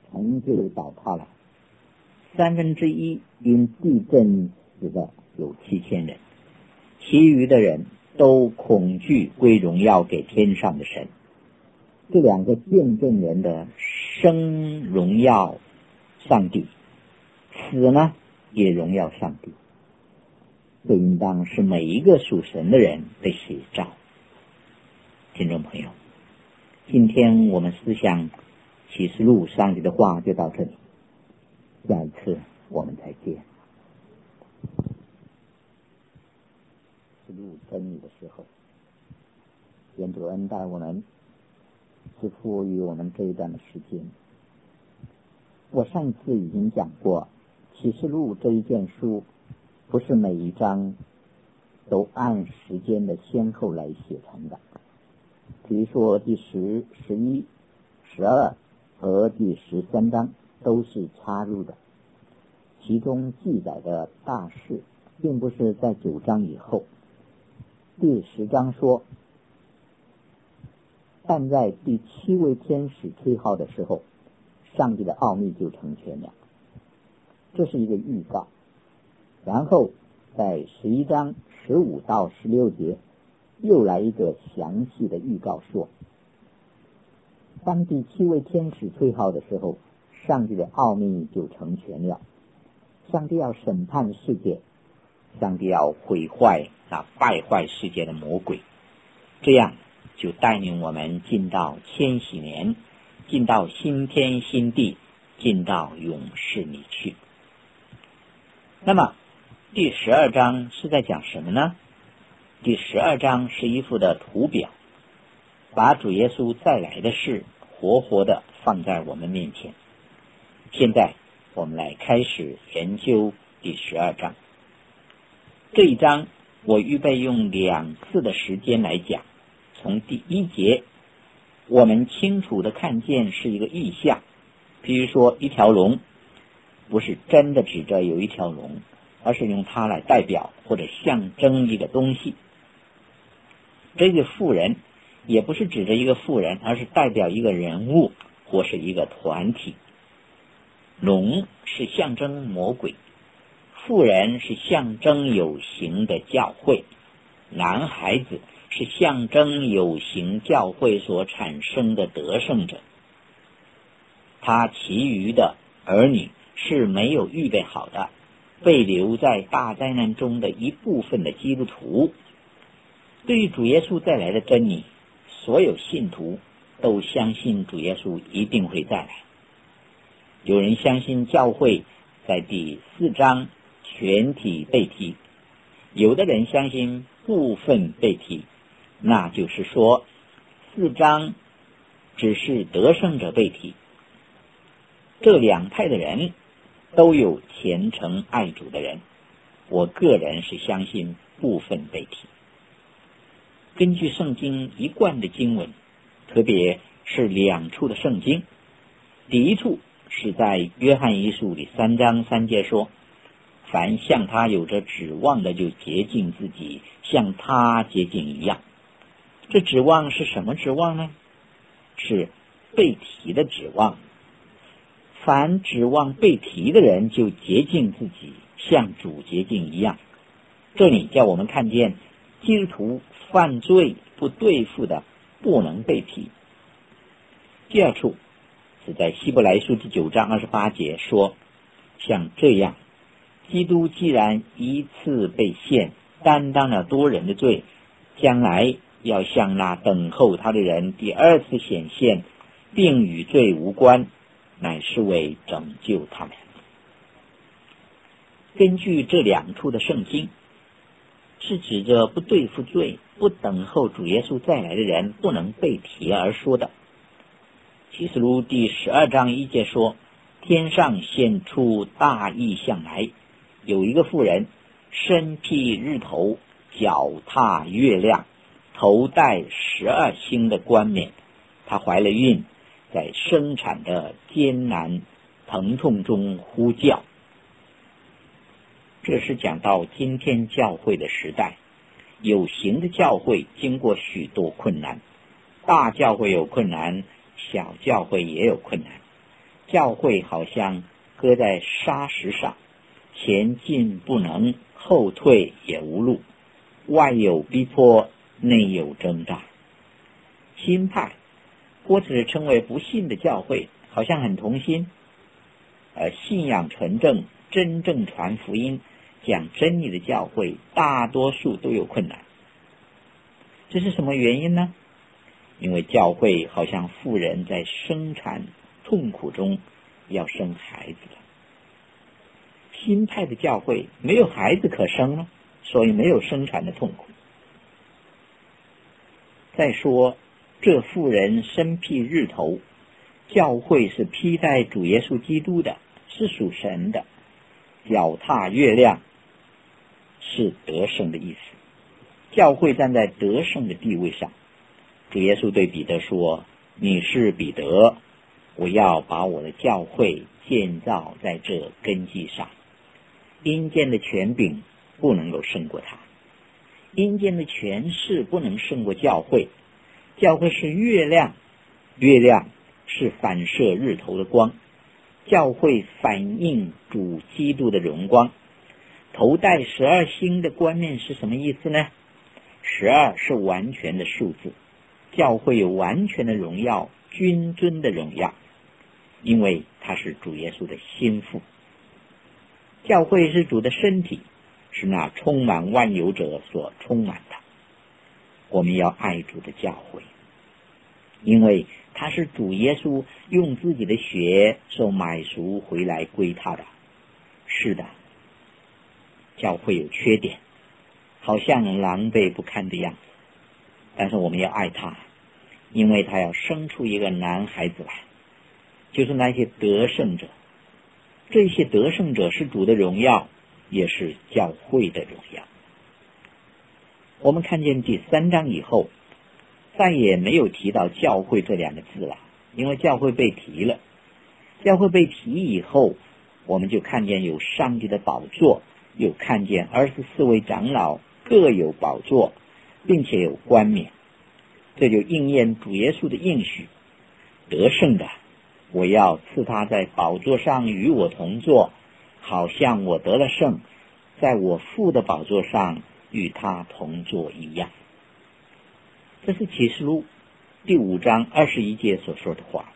城就倒塌了，1/3因地震死的有7000人，其余的人都恐惧归荣耀给天上的神。这2个见证人的生荣耀上帝，死呢也荣耀上帝，这应当是每一个属神的人的写照。听众朋友，今天我们思想启示录上帝的话就到这里，下一次我们再见。启示录真理的时候，愿主恩待我们，赐福于我们这一段的时间。我上一次已经讲过，启示录这一卷书不是每一章都按时间的先后来写成的。比如说第10、11、12和第13章都是插入的，其中记载的大事并不是在9章以后。第10章说，但在第7位天使吹号的时候，上帝的奥秘就成全了，这是一个预告。然后在11章15到16节又来一个详细的预告，说当第7位天使吹号的时候，上帝的奥秘就成全了。上帝要审判世界，上帝要毁坏那败坏世界的魔鬼，这样就带领我们进到千禧年，进到新天新地，进到永世里去。那么第12章是在讲什么呢？第12章是一幅的图表，把主耶稣再来的事活活的放在我们面前。现在我们来开始研究第12章。这一章我预备用2次的时间来讲。从第1节我们清楚的看见是一个意象，比如说一条龙，不是真的指着有一条龙，而是用它来代表或者象征一个东西。这个妇人也不是指着一个妇人，而是代表一个人物或是一个团体。龙是象征魔鬼，妇人是象征有形的教会，男孩子是象征有形教会所产生的得胜者。他其余的儿女是没有预备好的，被留在大灾难中的一部分的基督徒。对于主耶稣再来的真理，所有信徒都相信主耶稣一定会再来。有人相信教会在第4章全体被提，有的人相信部分被提，那就是说4章只是得胜者被提。这2派的人都有虔诚爱主的人，我个人是相信部分被提。根据圣经一贯的经文，特别是2处的圣经，第一处是在约翰一书里3章3节说，凡向他有着指望的就洁净自己，像他洁净一样。这指望是什么指望呢？是被提的指望。凡指望被提的人就洁净自己，像主洁净一样。这里叫我们看见基督徒犯罪不对付的不能被提。第2处是在希伯来书第9章28节说，像这样，基督既然一次被献，担当了多人的罪，将来要向那等候他的人第2次显现，并与罪无关，乃是为拯救他们。根据这2处的圣经，是指着不对付罪、不等候主耶稣再来的人不能被提而说的。启示录第12章1节说，天上显出大异象来，有一个妇人身披日头，脚踏月亮，头戴12星的冠冕，她怀了孕，在生产的艰难疼痛中呼叫。这是讲到今天教会的时代，有形的教会经过许多困难，大教会有困难，小教会也有困难。 教会好像搁在沙石上，前进不能，后退也无路，外有逼迫，内有挣扎。新派或者是称为不信的教会，好像很同心，信仰纯正，真正传福音，讲真理的教会，大多数都有困难。这是什么原因呢？因为教会好像妇人在生产痛苦中要生孩子了。新派的教会没有孩子可生了，所以没有生产的痛苦。再说这妇人身披日头，教会是披戴主耶稣基督的，是属神的，脚踏月亮是得胜的意思。教会站在得胜的地位上。主耶稣对彼得说，你是彼得，我要把我的教会建造在这根基上。阴间的权柄不能够胜过他，阴间的权势不能胜过教会。教会是月亮，月亮是反射日头的光，教会反映主基督的荣光。头戴12星的冠冕是什么意思呢？12是完全的数字，教会有完全的荣耀，君尊的荣耀，因为他是主耶稣的心腹。教会是主的身体，是那充满万有者所充满的。我们要爱主的教会，因为他是主耶稣用自己的血所买赎回来归他的。是的，教会有缺点，好像狼狈不堪的样子，但是我们要爱他，因为他要生出一个男孩子来，就是那些得胜者。这些得胜者是主的荣耀，也是教会的荣耀。我们看见第3章以后，再也没有提到教会这2个字了，因为教会被提了。教会被提以后，我们就看见有上帝的宝座，又看见24位长老各有宝座，并且有冠冕。这就应验主耶稣的应许，得胜的，我要赐他在宝座上与我同坐，好像我得了胜，在我父的宝座上与他同坐一样。这是启示录第5章21节所说的话。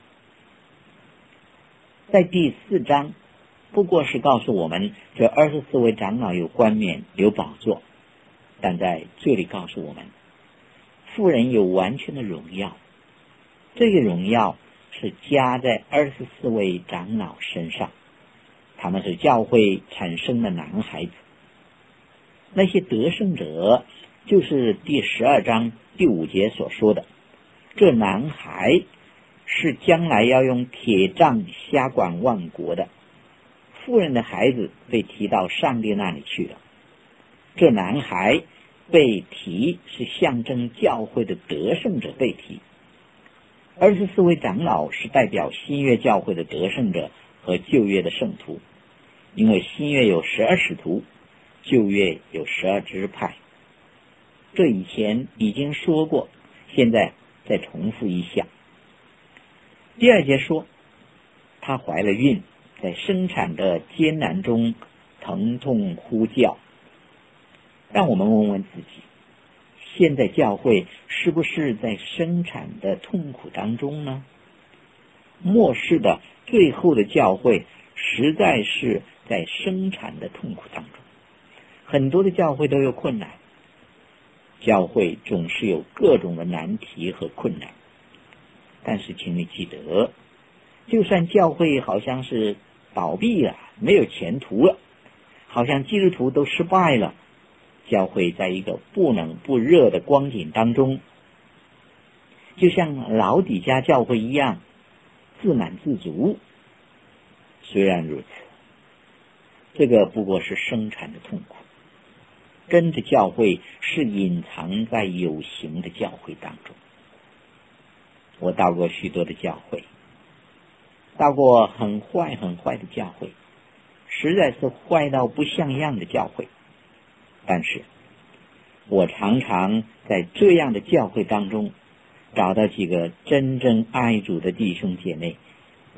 在第4章不过是告诉我们这24位长老有冠冕有宝座，但在这里告诉我们妇人有完全的荣耀，这个荣耀是加在24位长老身上，他们是教会产生的男孩子。那些得胜者就是第12章第5节所说的，这男孩是将来要用铁杖辖管万国的。妇人的孩子被提到上帝那里去了，这男孩被提是象征教会的得胜者被提。24位长老是代表新约教会的得胜者和旧约的圣徒，因为新约有12使徒，旧约有12支派。这以前已经说过，现在再重复一下。第2节说，她怀了孕，在生产的艰难中疼痛呼叫。让我们问问自己，现在教会是不是在生产的痛苦当中呢？末世的最后的教会实在是在生产的痛苦当中，很多的教会都有困难。教会总是有各种的难题和困难，但是请你记得，就算教会好像是倒闭了，没有前途了，好像基督徒都失败了，教会在一个不冷不热的光景当中，就像老底嘉教会一样自满自足。虽然如此，这个不过是生产的痛苦，真的教会是隐藏在有形的教会当中。我到过许多的教会，到过很坏很坏的教会，实在是坏到不像样的教会，但是我常常在这样的教会当中找到几个真正爱主的弟兄姐妹，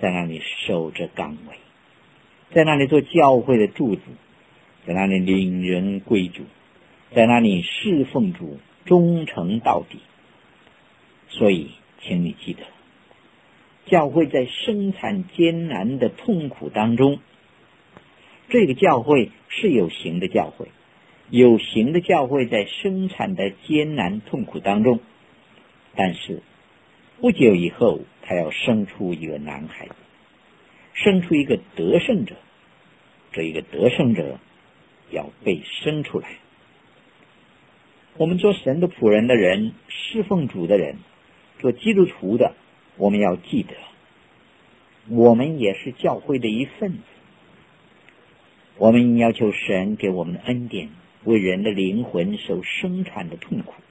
在那里守着岗位，在那里做教会的柱子，在那里领人归主，在那里侍奉主，忠诚到底。所以请你记得，教会在生产艰难的痛苦当中，这个教会是有形的教会，有形的教会在生产的艰难痛苦当中，但是不久以后他要生出一个男孩子，生出一个得胜者，这一个得胜者要被生出来。我们做神的仆人的人，侍奉主的人，做基督徒的，我们要记得，我们也是教会的一份子。我们要求神给我们的恩典，为人的灵魂受生产的痛苦。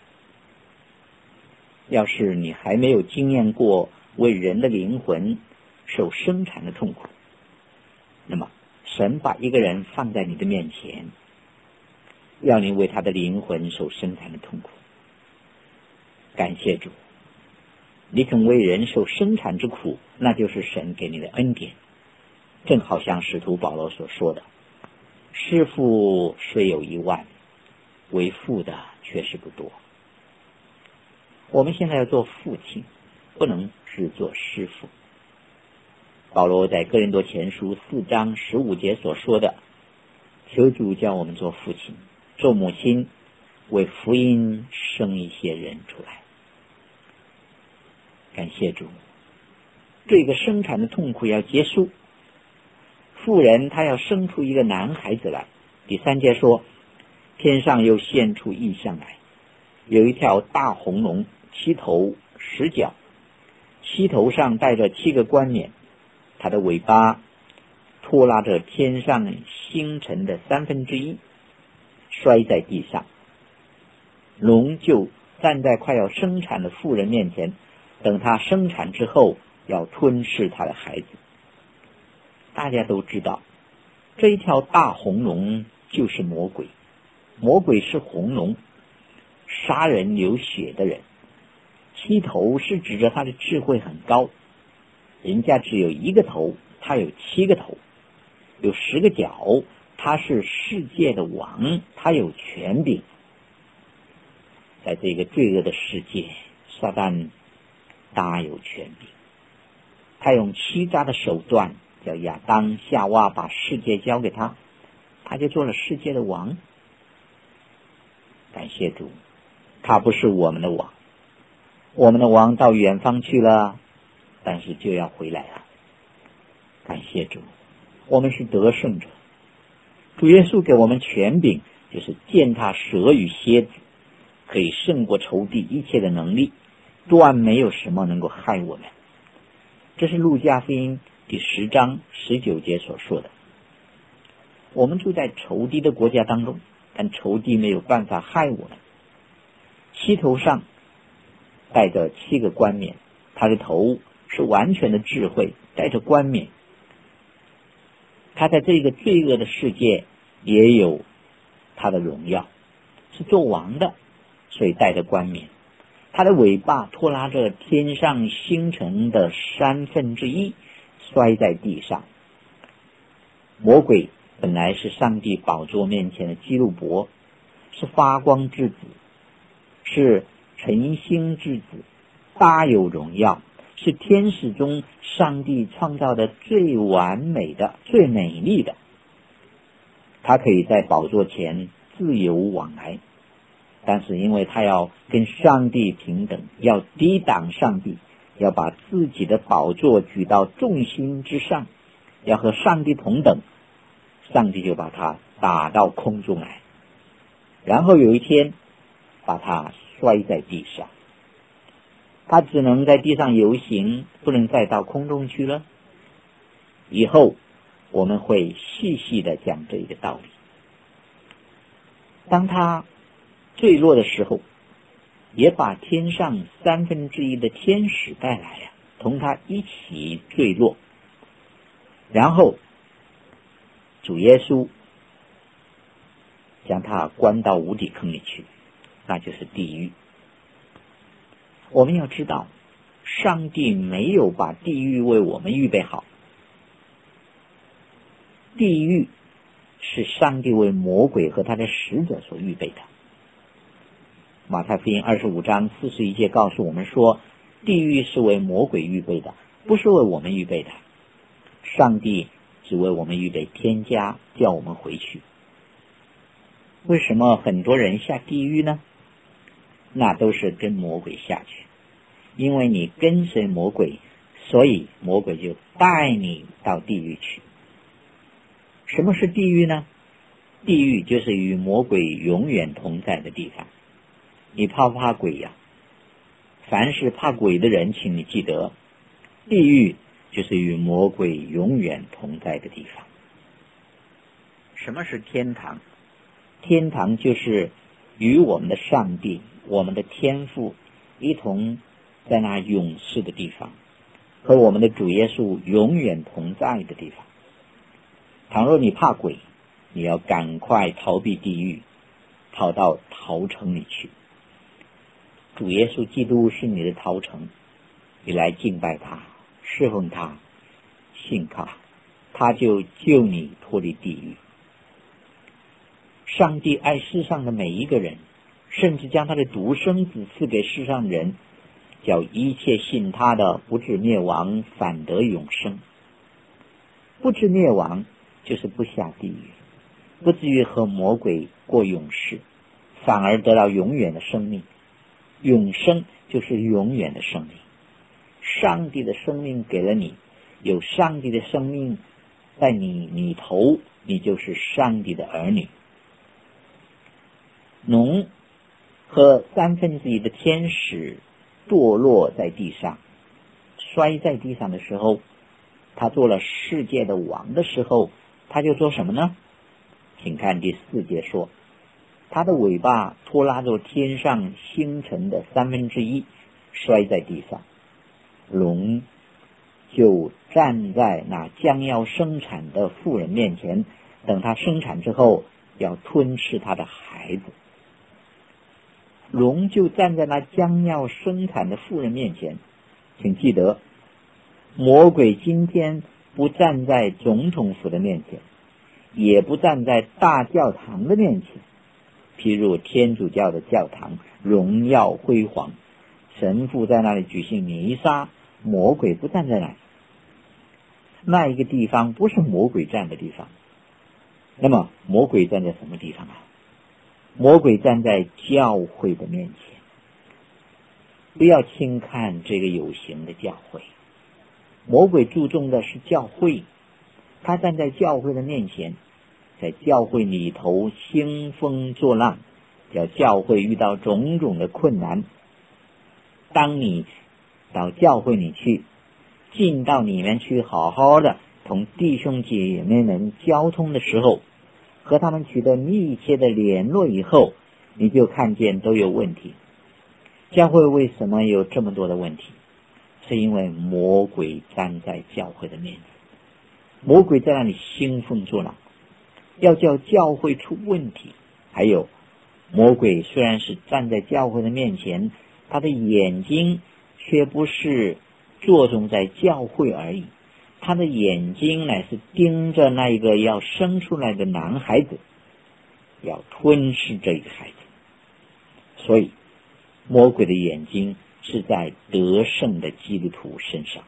要是你还没有经验过为人的灵魂受生产的痛苦，那么神把一个人放在你的面前，要你为他的灵魂受生产的痛苦。感谢主，你肯为人受生产之苦，那就是神给你的恩典。正好像使徒保罗所说的，师傅虽有10000，为父的却是不多。我们现在要做父亲，不能只做师傅。保罗在哥林多前书4章15节所说的，求主叫我们做父亲，做母亲，为福音生一些人出来。感谢主，这个生产的痛苦要结束，妇人她要生出一个男孩子来。第3节说，天上又现出异象来，有一条大红龙，7头10脚，7头上带着7个冠冕，它的尾巴拖拉着天上星辰的1/3，摔在地上。龙就站在快要生产的妇人面前，等她生产之后要吞噬她的孩子。大家都知道，这一条大红龙就是魔鬼，魔鬼是红龙，杀人流血的人。7头是指着他的智慧很高，人家只有1个头，他有7个头，有10个脚，他是世界的王，他有权柄。在这个罪恶的世界，撒旦大有权柄，他用欺诈的手段，叫亚当夏娃把世界交给他，他就做了世界的王。感谢主，他不是我们的王，我们的王到远方去了，但是就要回来了。感谢主，我们是得胜者，主耶稣给我们权柄，就是践踏蛇与蝎子，可以胜过仇敌一切的能力，断没有什么能够害我们。这是路加福音第10章19节所说的。我们住在仇敌的国家当中，但仇敌没有办法害我们。7头上带着7个冠冕，他的头是完全的智慧，带着冠冕。他在这个罪恶的世界也有他的荣耀，是做王的，所以带着冠冕。他的尾巴拖拉着天上星辰的1/3，摔在地上。魔鬼本来是上帝宝座面前的基路伯，是发光之子，是晨星之子，大有荣耀，是天使中上帝创造的最完美的、最美丽的。他可以在宝座前自由往来，但是因为他要跟上帝平等，要抵挡上帝，要把自己的宝座举到众星之上，要和上帝同等，上帝就把他打到空中来，然后有一天把他摔在地上。他只能在地上游行，不能再到空中去了。以后我们会细细的讲这一个道理。当他坠落的时候，也把天上1/3的天使带来呀，同他一起坠落。然后主耶稣将他关到无底坑里去，那就是地狱。我们要知道， 上帝没有把地狱为我们预备好，地狱是上帝为魔鬼和他的使者所预备的。马太福音25章41节告诉我们说，地狱是为魔鬼预备的，不是为我们预备的。上帝只为我们预备天家，叫我们回去。为什么很多人下地狱呢？那都是跟魔鬼下去，因为你跟随魔鬼，所以魔鬼就带你到地狱去。什么是地狱呢？地狱就是与魔鬼永远同在的地方。你怕不怕鬼呀？凡是怕鬼的人，请你记得，地狱就是与魔鬼永远同在的地方。什么是天堂？天堂就是与我们的上帝，我们的天父一同在那永世的地方，和我们的主耶稣永远同在的地方。倘若你怕鬼，你要赶快逃避地狱，逃到逃城里去。主耶稣基督是你的逃城，你来敬拜他，侍奉他，信靠他，就救你脱离地狱。上帝爱世上的每一个人，甚至将他的独生子赐给世上人，叫一切信他的不至灭亡，反得永生。不至灭亡就是不下地狱，不至于和魔鬼过永世，反而得到永远的生命。永生就是永远的生命。上帝的生命给了你，有上帝的生命在你里头，你就是上帝的儿女。农和1/3的天使堕落在地上，摔在地上的时候，他做了世界的王的时候，他就做什么呢？请看第4节说，他的尾巴拖拉着天上星辰的1/3，摔在地上。龙就站在那将要生产的妇人面前，等他生产之后，要吞噬他的孩子。龙就站在那将要生产的妇人面前。请记得，魔鬼今天不站在总统府的面前，也不站在大教堂的面前。譬如天主教的教堂荣耀辉煌，神父在那里举行弥撒，魔鬼不站在那里。那一个地方不是魔鬼站的地方。那么魔鬼站在什么地方啊？魔鬼站在教会的面前。不要轻看这个有形的教会，魔鬼注重的是教会。他站在教会的面前，在教会里头兴风作浪，叫教会遇到种种的困难。当你到教会里去，进到里面去，好好的同弟兄姐妹们交通的时候，和他们取得密切的联络以后，你就看见都有问题。教会为什么有这么多的问题？是因为魔鬼站在教会的面前，魔鬼在那里兴风作浪，要叫教会出问题。还有，魔鬼虽然是站在教会的面前，他的眼睛却不是着重在教会而已，他的眼睛乃是盯着那一个要生出来的男孩子，要吞噬这个孩子。所以魔鬼的眼睛是在得胜的基督徒身上。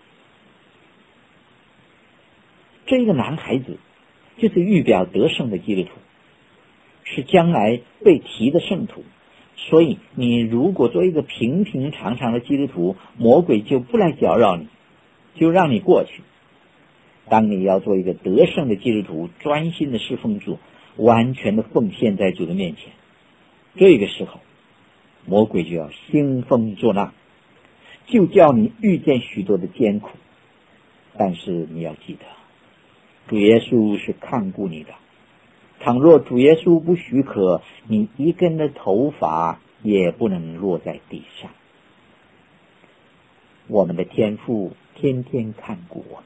这个男孩子就是预表得胜的基督徒，是将来被提的圣徒。所以你如果做一个平平常常的基督徒，魔鬼就不来搅扰你，就让你过去。当你要做一个得胜的基督徒，专心的侍奉主，完全的奉献在主的面前，这个时候魔鬼就要兴风作浪，就叫你遇见许多的艰苦。但是你要记得，主耶稣是看顾你的。倘若主耶稣不许可，你一根的头发也不能落在地上。我们的天父天天看顾我们，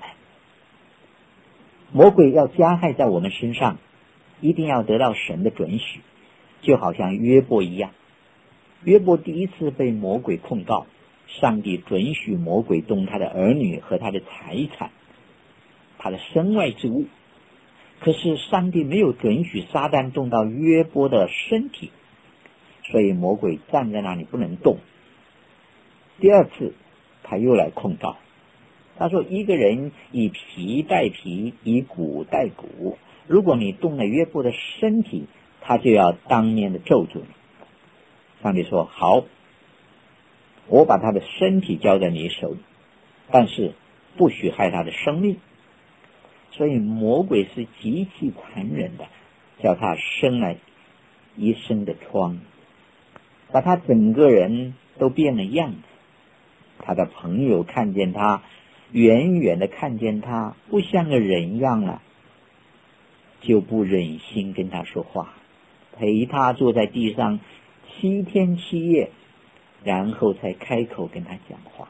魔鬼要加害在我们身上，一定要得到神的准许。就好像约伯一样，约伯第一次被魔鬼控告， 上帝准许魔鬼动他的儿女和他的财产，他的身外之物。可是上帝没有准许撒旦动到约伯的身体，所以魔鬼站在那里不能动。第二次他又来控告，他说一个人以皮代皮，以骨代骨，如果你动了约伯的身体，他就要当面的咒诅你。上帝说好，我把他的身体交在你手里，但是不许害他的生命。所以魔鬼是极其残忍的，叫他生了一身的疮，把他整个人都变了样子。他的朋友看见他，远远的看见他不像个人样了，就不忍心跟他说话，陪他坐在地上7天7夜，然后才开口跟他讲话。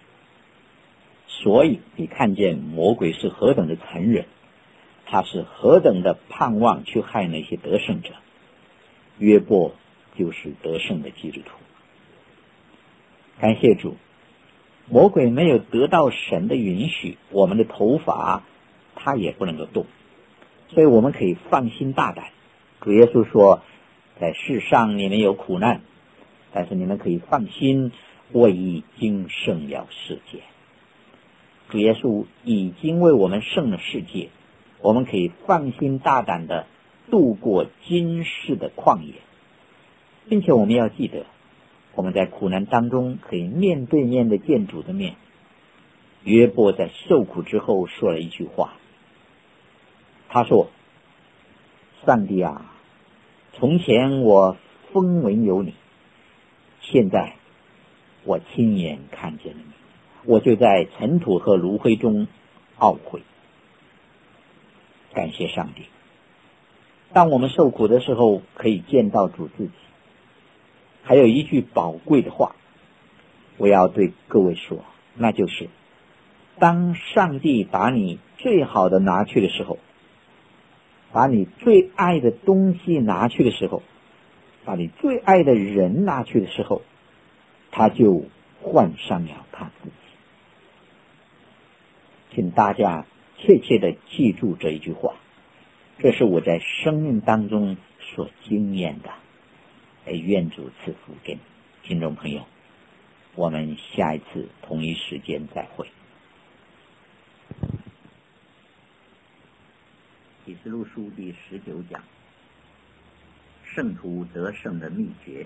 所以你看见魔鬼是何等的残忍，他是何等的盼望去害那些得胜者。约伯就是得胜的基督徒。感谢主，魔鬼没有得到神的允许，我们的头发他也不能够动，所以我们可以放心大胆。主耶稣说，在世上你们有苦难，但是你们可以放心，我已经胜了世界。主耶稣已经为我们胜了世界，我们可以放心大胆的度过今世的旷野，并且我们要记得，我们在苦难当中可以面对面的见主的面。约伯在受苦之后说了一句话，他说，上帝啊，从前我风闻有你，现在我亲眼看见了你，我就在尘土和炉灰中懊悔。感谢上帝，当我们受苦的时候可以见到主自己。还有一句宝贵的话我要对各位说，那就是当上帝把你最好的拿去的时候，把你最爱的东西拿去的时候，把你最爱的人拿去的时候，他就换上了他自己。请大家切切的记住这一句话，这是我在生命当中所经验的。愿主赐福给你，听众朋友，我们下一次同一时间再会。启示录书第19讲，圣徒得胜的秘诀。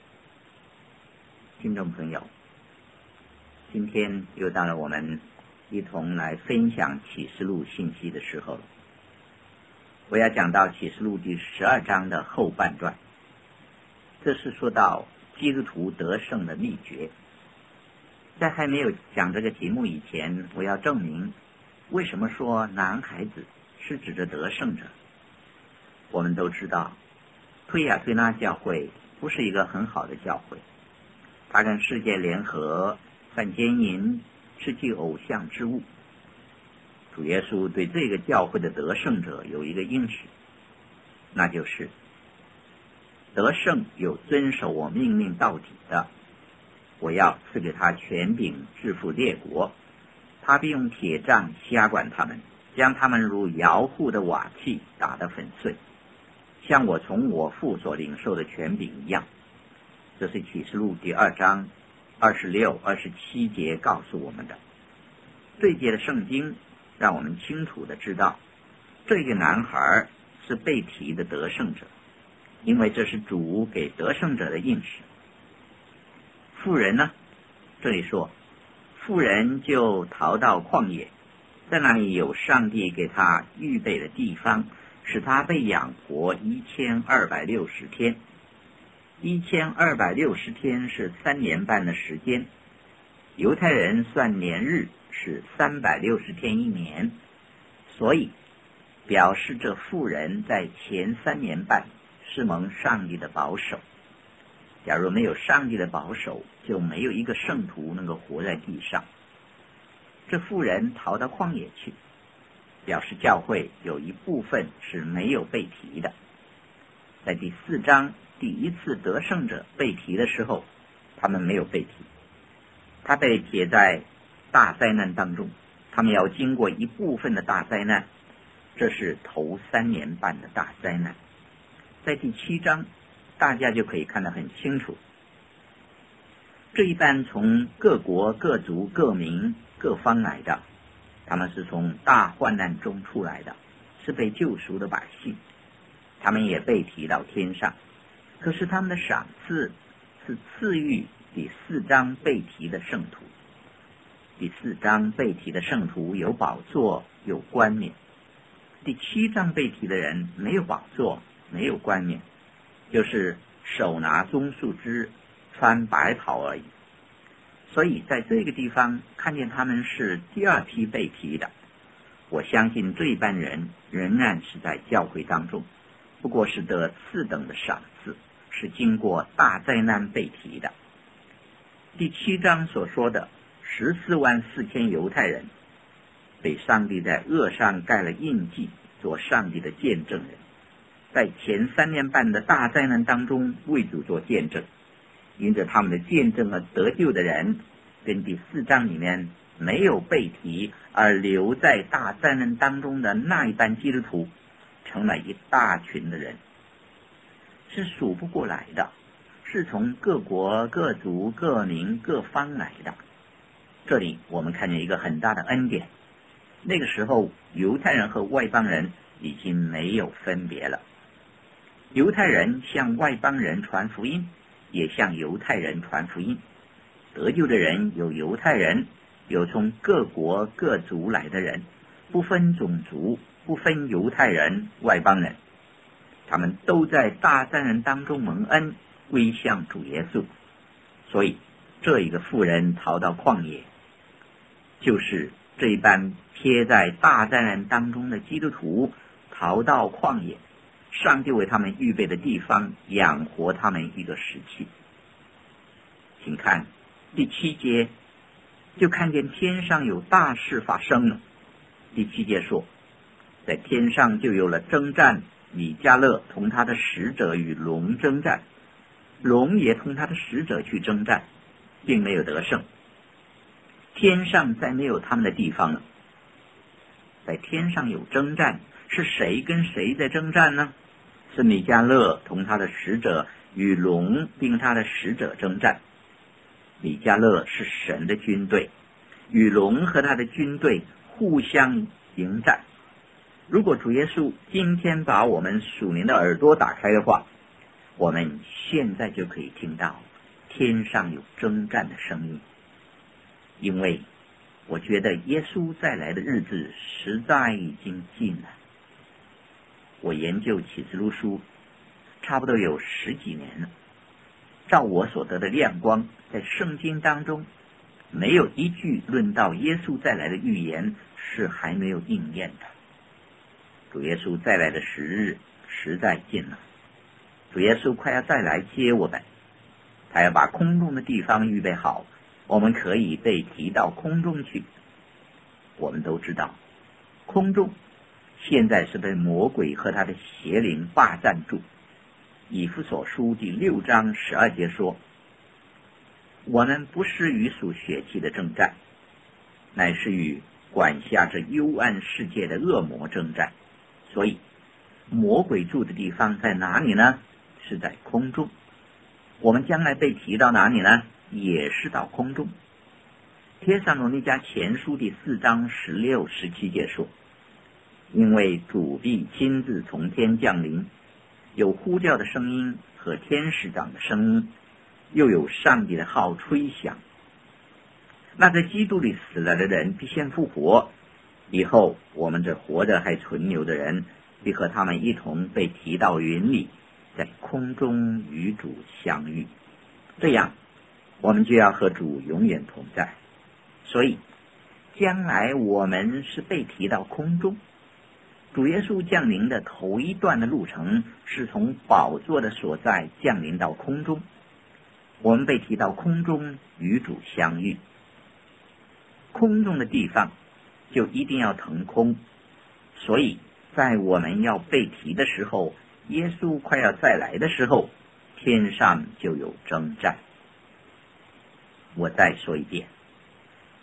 听众朋友，今天又到了我们一同来分享启示录信息的时候了。我要讲到启示录第12章的后半段，这是说到基督徒得胜的秘诀。在还没有讲这个题目以前，我要证明为什么说男孩子是指着得胜者。我们都知道推雅推拉教会不是一个很好的教会，它跟世界联合，犯奸淫，是祭偶像之物。主耶稣对这个教会的得胜者有一个应许，那就是得胜有遵守我命令到底的，我要赐给他权柄治服列国，他必用铁杖辖管他们，将他们如窑户的瓦器打得粉碎，像我从我父所领受的权柄一样。这是启示录第2章26、27节告诉我们的。这一节的圣经让我们清楚的知道，这个男孩是被提的得胜者，因为这是主给得胜者的应许。妇人呢，这里说妇人就逃到旷野，在那里有上帝给他预备的地方，使他被养活1260天。1260天是3年半的时间，犹太人算年日是360天1年，所以表示这妇人在前3年半是蒙上帝的保守。假如没有上帝的保守，就没有一个圣徒能够活在地上。这妇人逃到旷野去，表示教会有一部分是没有被提的。在第4章第一次得胜者被提的时候，他们没有被提， 他被撇在大灾难当中，他们要经过一部分的大灾难，这是头3年半的大灾难。在第7章大家就可以看得很清楚，这一班从各国各族各民各方来的，他们是从大患难中出来的，是被救赎的百姓，他们也被提到天上。可是他们的赏赐是赐予第4章被提的圣徒。第4章被提的圣徒有宝座有冠冕，第7章被提的人没有宝座没有冠冕，就是手拿棕树枝穿白袍而已。所以在这个地方看见他们是第2批被提的，我相信这一班人仍然是在教会当中，不过是得次等的赏赐，是经过大灾难被提的。第7章所说的144000犹太人被上帝在额上盖了印记，做上帝的见证人，在前3年半的大灾难当中为主做见证，因着他们的见证而得救的人，跟第4章里面没有被提而留在大灾难当中的那一班基督徒，成了一大群的人，是数不过来的，是从各国各族各民各方来的。这里我们看见一个很大的恩典，那个时候犹太人和外邦人已经没有分别了，犹太人向外邦人传福音，也向犹太人传福音。得救的人有犹太人，有从各国各族来的人，不分种族，不分犹太人外邦人，他们都在大灾难当中蒙恩，归向主耶稣。所以这一个妇人逃到旷野，就是这一班贴在大灾难当中的基督徒逃到旷野，上帝为他们预备的地方，养活他们一个时期。请看第7节，就看见天上有大事发生了。第7节说，在天上就有了征战，米迦勒同他的使者与龙征战，龙也同他的使者去征战，并没有得胜。天上再没有他们的地方了。在天上有征战，是谁跟谁在征战呢？是米迦勒同他的使者与龙并他的使者征战。米迦勒是神的军队，与龙和他的军队互相迎战。如果主耶稣今天把我们属灵的耳朵打开的话，我们现在就可以听到天上有征战的声音。因为我觉得耶稣再来的日子实在已经近了。我研究启示录书差不多有10几年了，照我所得的亮光，在圣经当中没有一句论到耶稣再来的预言是还没有应验的。主耶稣再来的时日实在近了，主耶稣快要再来接我们，他要把空中的地方预备好，我们可以被提到空中去。我们都知道空中现在是被魔鬼和他的邪灵霸占住。以弗所书第6章12节说，我们不是与属血气的征战，乃是与管辖着幽暗世界的恶魔征战。所以魔鬼住的地方在哪里呢？是在空中。我们将来被提到哪里呢？也是到空中。帖撒罗尼迦前书第4章16、17节说，因为主必亲自从天降临，有呼叫的声音和天使长的声音，又有上帝的号吹响。那在基督里死了的人必先复活，以后我们这活着还存留的人必和他们一同被提到云里，在空中与主相遇。这样我们就要和主永远同在。所以将来我们是被提到空中。主耶稣降临的头一段的路程是从宝座的所在降临到空中，我们被提到空中与主相遇。空中的地方就一定要腾空，所以在我们要被提的时候，耶稣快要再来的时候，天上就有征战。我再说一遍，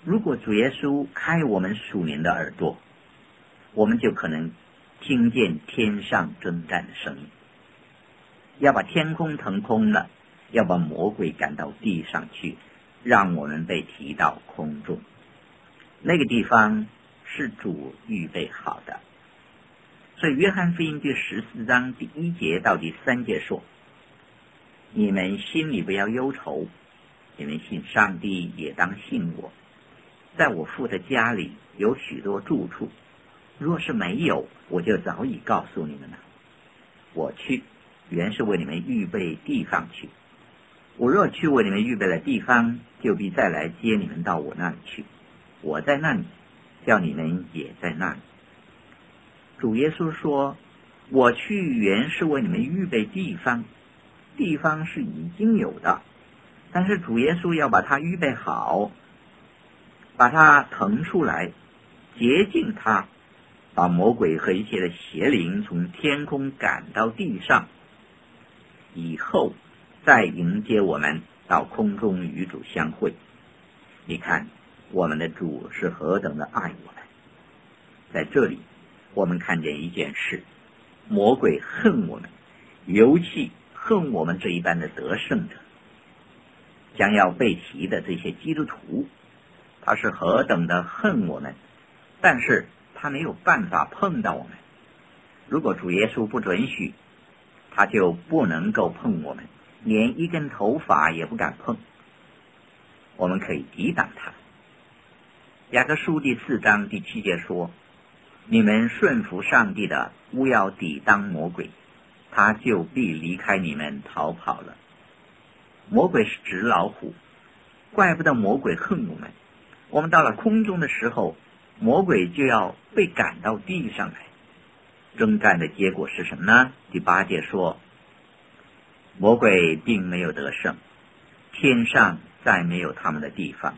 如果主耶稣开我们属灵的耳朵，我们就可能听见天上征战的声音，要把天空腾空了，要把魔鬼赶到地上去，让我们被提到空中。那个地方是主预备好的。所以约翰福音第14章第1节到第3节说，你们心里不要忧愁，你们信上帝也当信我，在我父的家里有许多住处，若是没有，我就早已告诉你们了。我去，原是为你们预备地方去。我若去为你们预备了地方，就必再来接你们到我那里去。我在那里，叫你们也在那里。主耶稣说，我去原是为你们预备地方，地方是已经有的，但是主耶稣要把它预备好，把它腾出来，洁净它，把魔鬼和一切的邪灵从天空赶到地上，以后再迎接我们到空中与主相会。你看，我们的主是何等的爱我们。在这里我们看见一件事，魔鬼恨我们，尤其恨我们这一般的得胜者，将要被提的这些基督徒，他是何等的恨我们，但是他没有办法碰到我们。如果主耶稣不准许，他就不能够碰我们，连一根头发也不敢碰。我们可以抵挡他。雅各书第4章第7节说，你们顺服上帝的，勿要抵挡魔鬼，他就必离开你们逃跑了。魔鬼是纸老虎，怪不得魔鬼恨我们。我们到了空中的时候，魔鬼就要被赶到地上来。征战的结果是什么呢？第8节说，魔鬼并没有得胜，天上再没有他们的地方了。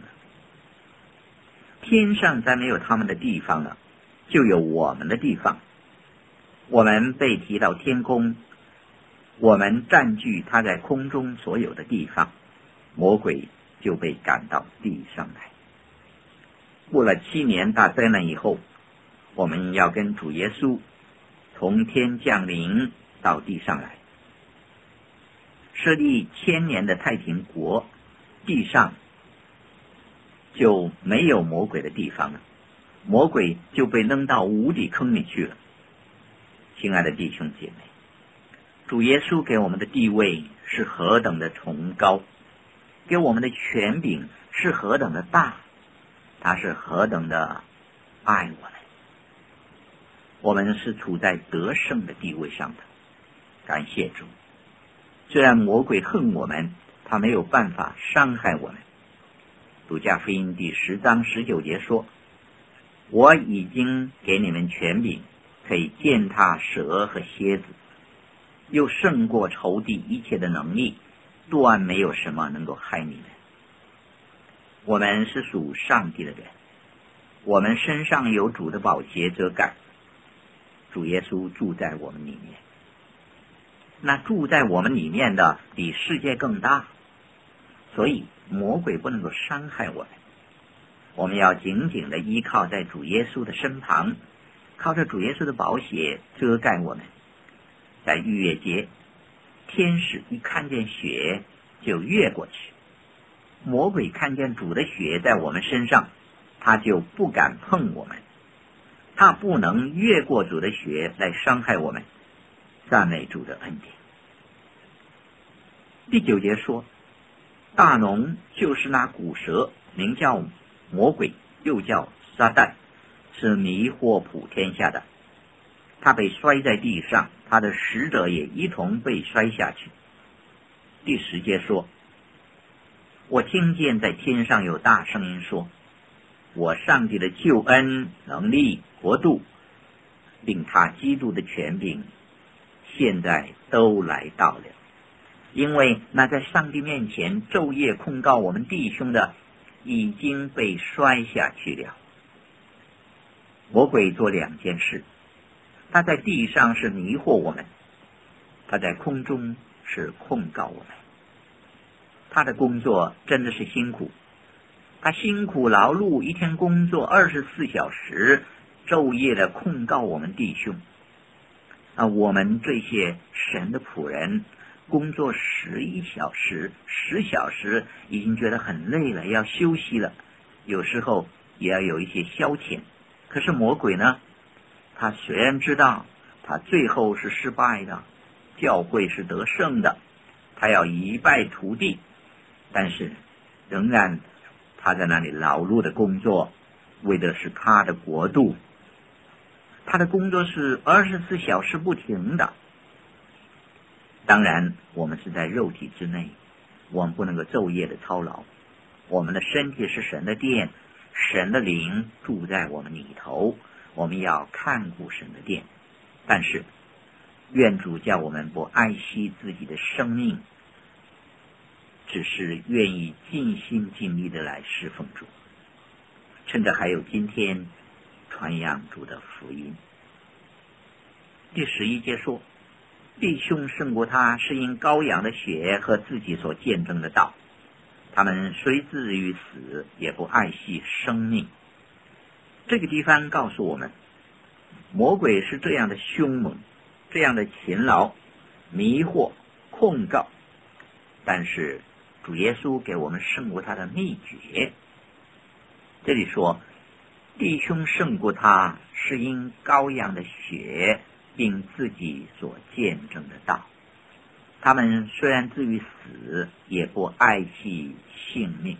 天上再没有他们的地方了，就有我们的地方。我们被提到天空，我们占据他在空中所有的地方，魔鬼就被赶到地上来。过了7年大灾难以后，我们要跟主耶稣从天降临到地上来，设立1000年的太平国，地上就没有魔鬼的地方了，魔鬼就被扔到无底坑里去了。亲爱的弟兄姐妹，主耶稣给我们的地位是何等的崇高，给我们的权柄是何等的大，他是何等的爱我们。我们是处在得胜的地位上的，感谢主。虽然魔鬼恨我们，他没有办法伤害我们。路加福音第10章19节说，我已经给你们权柄，可以践踏蛇和蝎子，又胜过仇敌一切的能力，断没有什么能够害你们。我们是属上帝的人，我们身上有主的宝血遮盖，主耶稣住在我们里面。那住在我们里面的比世界更大，所以魔鬼不能够伤害我们。我们要紧紧的依靠在主耶稣的身旁，靠着主耶稣的宝血遮盖我们。在逾越节，天使一看见血就越过去，魔鬼看见主的血在我们身上，他就不敢碰我们，他不能越过主的血来伤害我们。赞美主的恩典。第9节说，大龙就是那古蛇，名叫魔鬼，又叫撒旦，是迷惑普天下的。他被摔在地上，他的使者也一同被摔下去。第10节说，我听见在天上有大声音说，我上帝的救恩、能力、国度，并他基督的权柄，现在都来到了。因为那在上帝面前昼夜控告我们弟兄的，已经被摔下去了。魔鬼做2件事，他在地上是迷惑我们，他在空中是控告我们。他的工作真的是辛苦， 他辛苦劳碌，一天工作24小时，昼夜的控告我们弟兄。我们这些神的仆人工作11小时、10小时，已经觉得很累了，要休息了，有时候也要有一些消遣。可是魔鬼呢，他虽然知道他最后是失败的，教会是得胜的，他要一败涂地，但是仍然他在那里劳碌的工作，为的是他的国度。他的工作是24小时不停的。当然我们是在肉体之内，我们不能够昼夜的操劳。我们的身体是神的殿，神的灵住在我们里头，我们要看顾神的殿。但是愿主叫我们不爱惜自己的生命，只是愿意尽心尽力的来侍奉主，趁着还有今天传扬主的福音。第11节说，弟兄胜过他，是因羔羊的血和自己所见证的道。他们虽至于死，也不爱惜生命。这个地方告诉我们，魔鬼是这样的凶猛，这样的勤劳、迷惑、控告，但是主耶稣给我们胜过他的秘诀。这里说，弟兄胜过他，是因羔羊的血并自己所见证的道。他们虽然至于死，也不爱惜性命。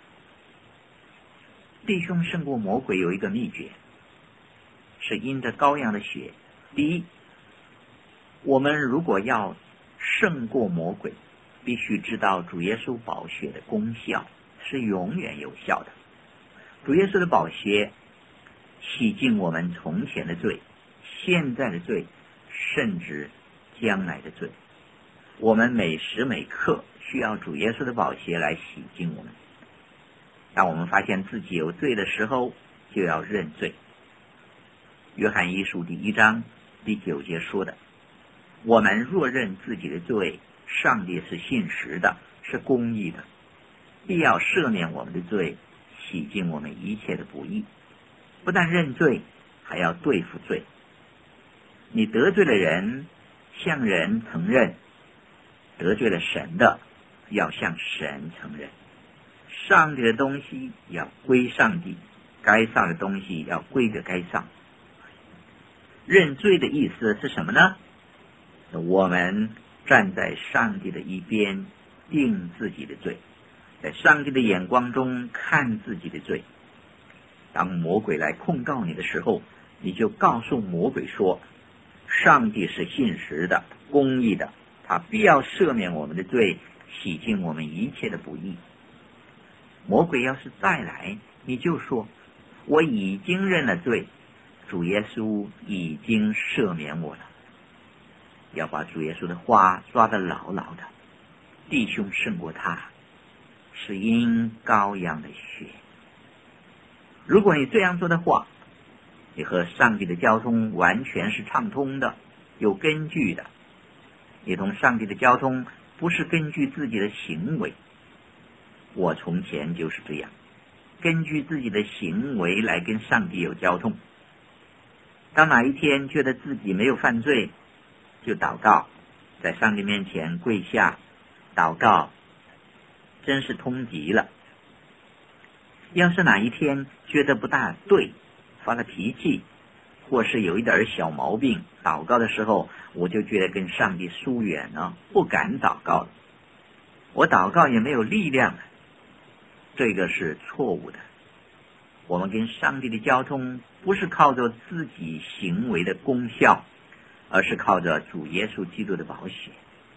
弟兄胜过魔鬼有一个秘诀，是因着羔羊的血。第一，我们如果要胜过魔鬼，必须知道主耶稣宝血的功效是永远有效的。主耶稣的宝血洗净我们从前的罪、现在的罪，甚至将来的罪。我们每时每刻需要主耶稣的宝血来洗净我们。当我们发现自己有罪的时候，就要认罪。约翰一书第1章第9节说的，我们若认自己的罪，上帝是信实的，是公义的，必要赦免我们的罪，洗净我们一切的不义。不但认罪，还要对付罪。你得罪了人，向人承认；得罪了神的，要向神承认。上帝的东西要归上帝，该上的东西要归给该上。认罪的意思是什么呢？我们站在上帝的一边，定自己的罪，在上帝的眼光中看自己的罪。当魔鬼来控告你的时候，你就告诉魔鬼说，上帝是信实的、公义的，他必要赦免我们的罪，洗净我们一切的不义。魔鬼要是再来，你就说，我已经认了罪，主耶稣已经赦免我了。要把主耶稣的话抓得牢牢的。弟兄胜过他，是因羔羊的血。如果你这样做的话，你和上帝的交通完全是畅通的，有根据的。你同上帝的交通不是根据自己的行为。我从前就是这样，根据自己的行为来跟上帝有交通。当哪一天觉得自己没有犯罪，就祷告，在上帝面前跪下祷告，真是通极了。要是哪一天觉得不大对，发了脾气，或是有一点小毛病，祷告的时候我就觉得跟上帝疏远了，不敢祷告了。我祷告也没有力量了，这个是错误的。我们跟上帝的交通不是靠着自己行为的功效，而是靠着主耶稣基督的宝血。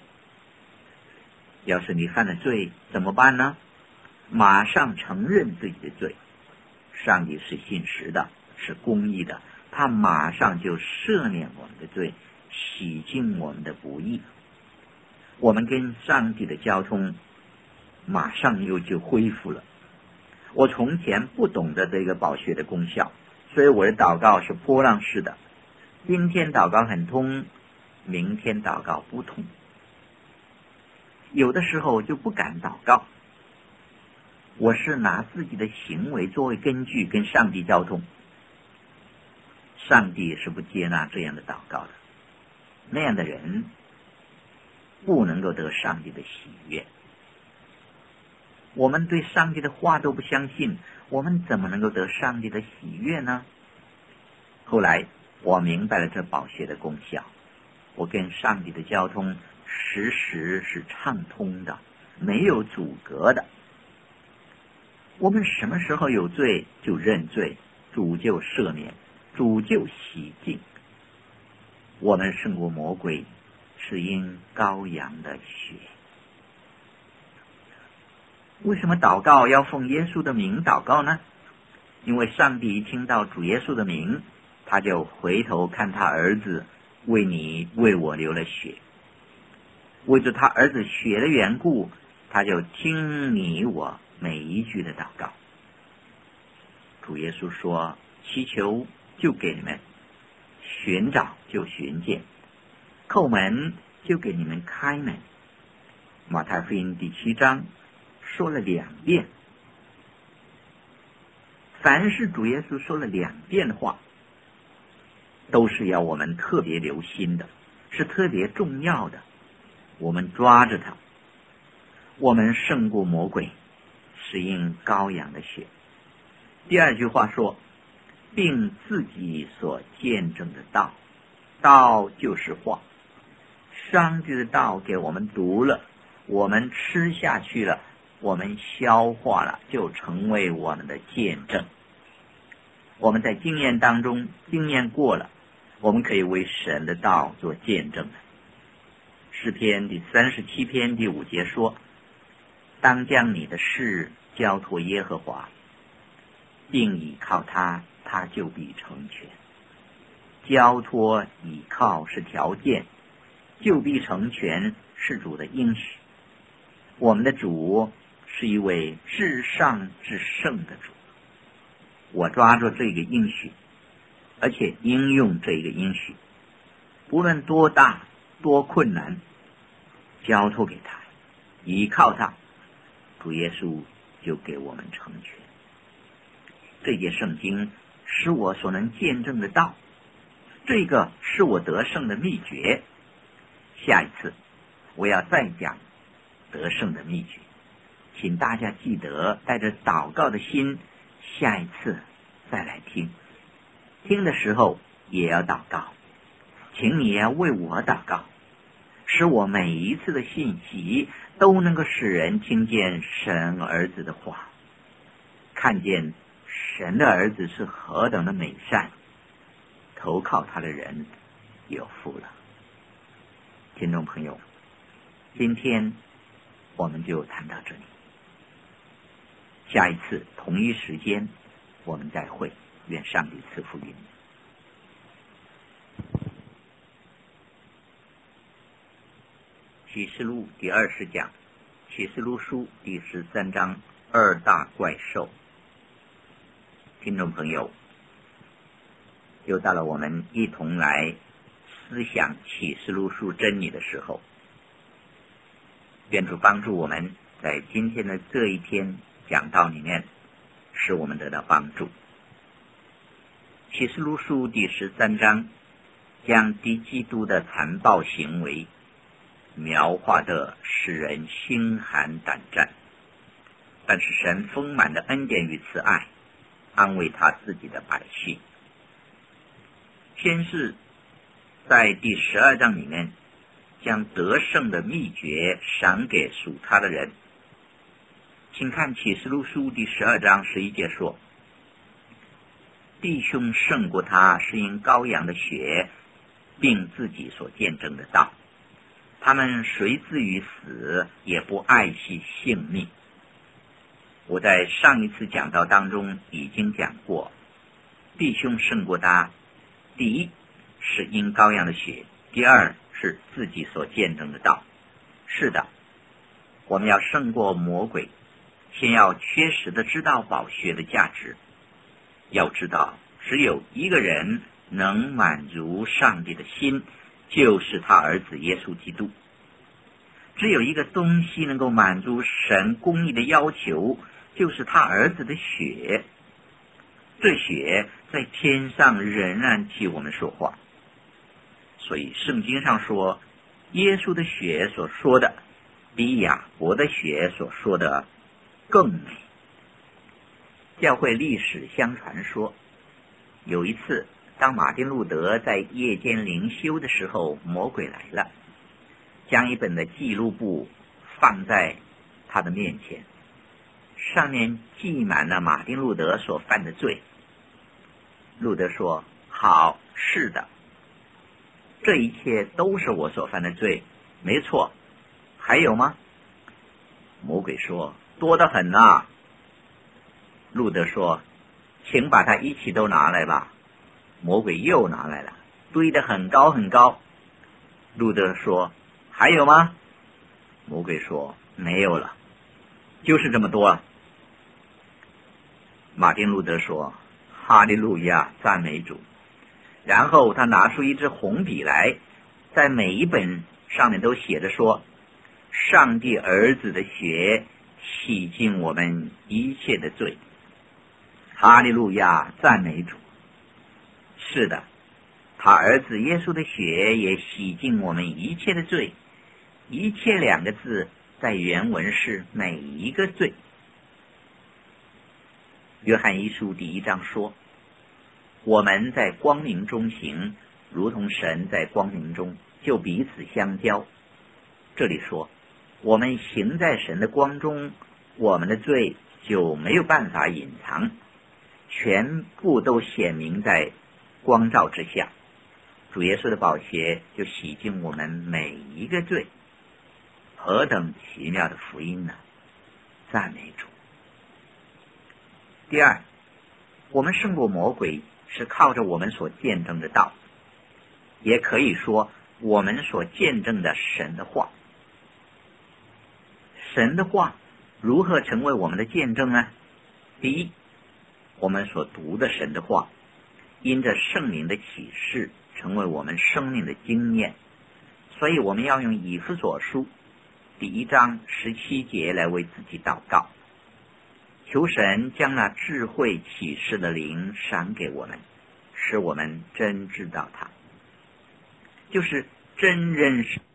要是你犯了罪怎么办呢？马上承认自己的罪。上帝是信实的，是公义的，他马上就赦免我们的罪，洗净我们的不义。我们跟上帝的交通马上就恢复了。我从前不懂得这个宝血的功效，所以我的祷告是波浪式的，今天祷告很通，明天祷告不通，有的时候就不敢祷告。 我是拿自己的行为作为根据跟上帝交通，上帝是不接纳这样的祷告的。那样的人不能够得上帝的喜悦。我们对上帝的话都不相信，我们怎么能够得上帝的喜悦呢？后来我明白了这宝血的功效，我跟上帝的交通时时是畅通的，没有阻隔的。我们什么时候有罪就认罪，主就赦免，主就洗净。我们胜过魔鬼，是因羔羊的血。为什么祷告要奉耶稣的名祷告呢？因为上帝听到主耶稣的名，他就回头看他儿子为你为我流了血，为着他儿子血的缘故，他就听你我每一句的祷告。主耶稣说，祈求就给你们，寻找就寻见，叩门就给你们开门。马太福音第7章说了2遍，凡是主耶稣说了2遍的话，都是要我们特别留心的，是特别重要的。我们抓着它，我们胜过魔鬼，是因羔羊的血。第2句话说，并自己所见证的道，道就是话。上帝的道给我们读了，我们吃下去了，我们消化了，就成为我们的见证。我们在经验当中经验过了，我们可以为神的道做见证的。诗篇第37篇第5节说，当将你的事交托耶和华，并倚靠他，他就必成全。交托倚靠是条件，就必成全是主的应许。我们的主是一位至上至圣的主，我抓住这个应许，而且应用这个应许，不论多大多困难，交托给他，依靠他，主耶稣就给我们成全。这节圣经是我所能见证的道，这个是我得胜的秘诀。下一次我要再讲得胜的秘诀，请大家记得带着祷告的心，下一次再来听。听的时候也要祷告，请你也要为我祷告，使我每一次的信息都能够使人听见神儿子的话，看见神的儿子是何等的美善，投靠他的人有福了。听众朋友，今天我们就谈到这里，下一次同一时间我们再会，愿上帝赐福于你。启示录第20讲，启示录书第13章2大怪兽。听众朋友，又到了我们一同来思想启示录书真理的时候，愿主帮助我们在今天的这一篇讲道里面使我们得到帮助。启示录书第13章将敌基督的残暴行为描画的使人心寒胆战，但是神丰满的恩典与慈爱安慰他自己的百姓。先是在第12章里面将得胜的秘诀赏给属他的人。请看启示录书第12章11节说，弟兄胜过他是因羔羊的血，并自己所见证的道，他们谁至于死，也不爱惜性命。我在上一次讲道当中已经讲过，弟兄胜过他，第一是因羔羊的血，第二是自己所见证的道。是的，我们要胜过魔鬼，先要确实的知道宝血的价值。要知道只有一个人能满足上帝的心，就是他儿子耶稣基督。只有一个东西能够满足神公义的要求， 就是他儿子的血。这血在天上仍然替我们说话。所以圣经上说，耶稣的血所说的比雅伯的血所说的更美。教会历史相传说，有一次当马丁路德在夜间灵修的时候，魔鬼来了，将一本的记录簿放在他的面前，上面记满了马丁路德所犯的罪。路德说：好，是的，这一切都是我所犯的罪，没错。还有吗？魔鬼说：多得很啊。路德说：请把它一起都拿来吧。魔鬼又拿来了，堆得很高很高。路德说：还有吗？魔鬼说：没有了，就是这么多。马丁路德说：哈利路亚，赞美主。然后他拿出一支红笔来，在每一本上面都写着说：上帝儿子的血洗净我们一切的罪。哈利路亚，赞美主。是的，他儿子耶稣的血也洗净我们一切的罪。一切两个字在原文是每一个罪。约翰一书第1章说，我们在光明中行，如同神在光明中，就彼此相交。这里说，我们行在神的光中，我们的罪就没有办法隐藏，全部都显明在光照之下。主耶稣的宝血就洗净我们每一个罪。何等奇妙的福音呢！赞美主。第二，我们胜过魔鬼是靠着我们所见证的道，也可以说我们所见证的神的话。神的话如何成为我们的见证呢？第一，我们所读的神的话因着圣灵的启示成为我们生命的经验，所以我们要用以弗所书第1章17节来为自己祷告，求神将那智慧启示的灵赏给我们，使我们真知道他，就是真认识